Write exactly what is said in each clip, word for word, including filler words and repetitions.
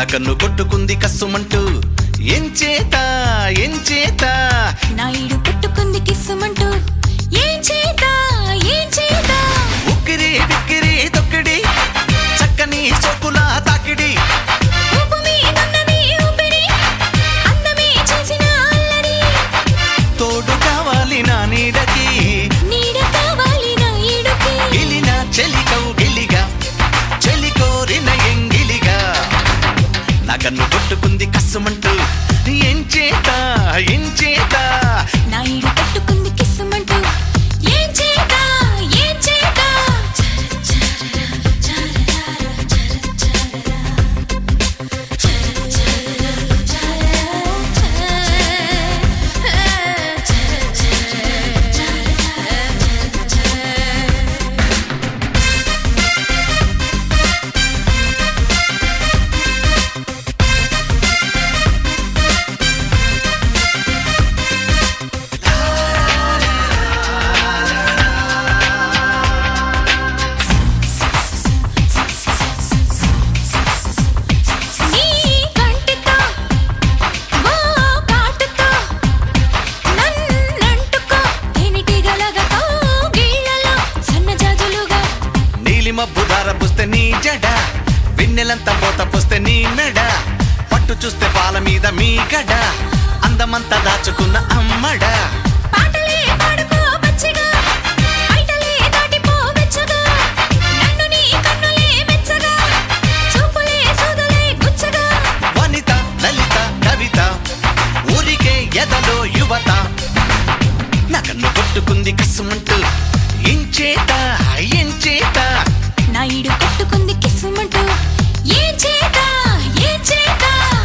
కన్ను కొట్టుకుంది కస్సుమంటూ ఎంచేత ఎంచేత నాయుడు కొట్టుకుంది కిస్సుమంటూ ఏం చేత ఏం చేత ఉక్కిరి బిక్కిరి తొక్కిడి చక్కని సోకుల తాకిడి ఊపు మీదున్నది ఊపిరి అందమే చేసిన అల్లరి తోడు కావాలి నా నీడకి నీడ కావాలి నాయుడుకి గిలిన చెలికౌ గిలిగా చెలి కోరిన ఎంగిలిగా నా కన్ను కొట్టుకుంది కస్సుమంటూ ఎంచేత ఎంచేత నాయుడు కొట్టుకుంది కిస్సుమంటూ ఏం చేత ఏం చేత నీ కంటితో ఓ కాటుతో నన్నంటుకో తేనెటీగలగతో గిళ్ళలో సన్నజాజులుగా నీలి మబ్బు దార పుస్తే నీ జడ వెన్నెలంతా పోత పుస్తే నీ మెడ పట్టు చూస్తే పాల మీద మీ గడ అందమంతా దాచుకున్న అమ్మడ పాటలే పాడుకో పచ్చిగా బయటలే దాటిపో వెచ్చగా నన్ను నీ కన్నులే మెచ్చగా చూపులే సూదులే గుచ్చగా వనిత లలిత కవిత ఊరికే ఎదలో యువత నా కన్ను కొట్టుకుంది కసుమంటూ ఎంచేత ఎంచేత నాయుడు కొట్టుకుంది కిస్సుమంటూ ఏం చేత ఏం చేత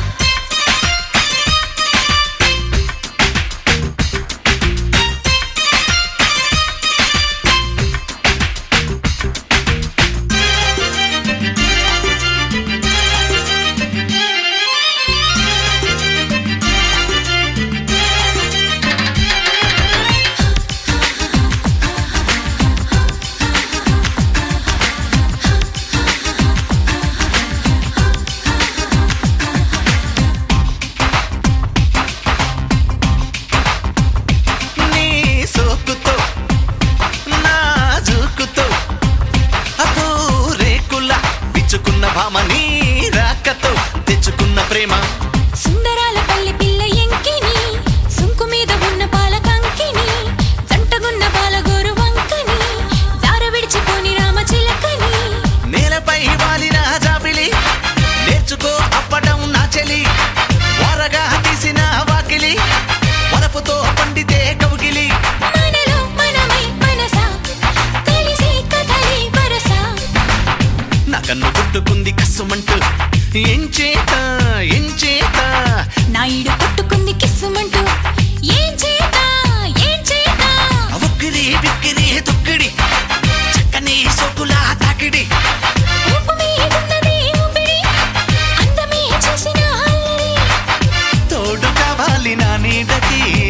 నీ సోకుతో నా జూకుతో అపో రేకుల విచ్చుకున్న భామ నీ రాకతో తెచ్చుకున్న ప్రేమ సుందరాల పల్లె పిల్ల ఎంకిని సుంకు మీద ఉన్న పాల కంకిని జంటగున్న బాలగోరు వంకని జార విడిచిపోని రామచిలకని నేలపై వాలిన జాబిలి నేర్చుకో అప్పడం నా చెలి వారగా తీసిన వాకిలి వరపుతో పండితే కవుగిలి మనలో మనమై మనసా కలిసి కథలే వరస నా కన్ను కొట్టుకుంది కస్సుమంటూ ఎంచేత ఎంచేత నాయుడు కొట్టుకుంది కిస్సుమంటూ ఏం చేత ఏం చేత ఉక్కిరి బిక్కిరి తొక్కిడి చక్కని సోకుల తాకిడి ఊపు మీదున్నది ఊపిరి అందమే చేసిన అల్లరి తోడు కావాలి నా నీడకి